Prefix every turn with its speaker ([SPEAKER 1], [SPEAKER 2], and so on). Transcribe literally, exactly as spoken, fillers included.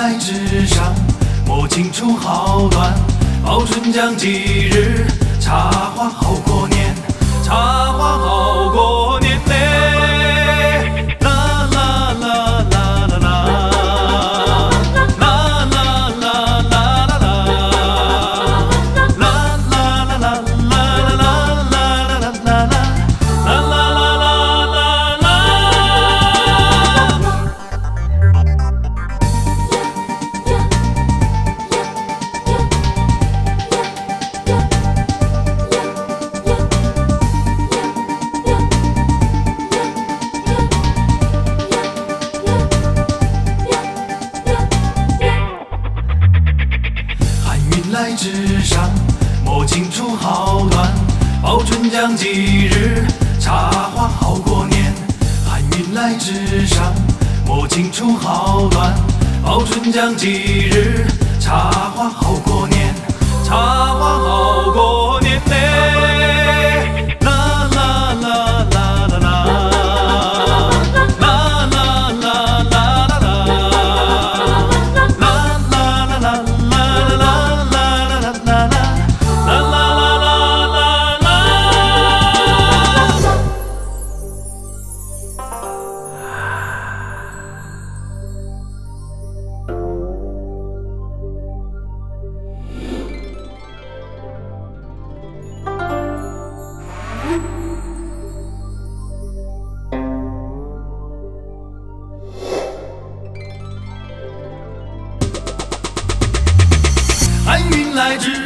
[SPEAKER 1] 来之上，摸清楚好短。报春江几日，茶花好过年，茶花好过年嘞。啦啦啦啦啦啦，啦啦啦啦啦啦，啦啦啦啦啦啦啦啦啦啦啦啦。来之上，摸清楚好短。报春江几日，茶花好过年。寒云来之上，摸清楚好短。报春江几日，茶花好过年，茶花好过年嘞。啦啦啦啦啦啦，啦啦啦啦啦啦，啦啦啦啦。寒云来之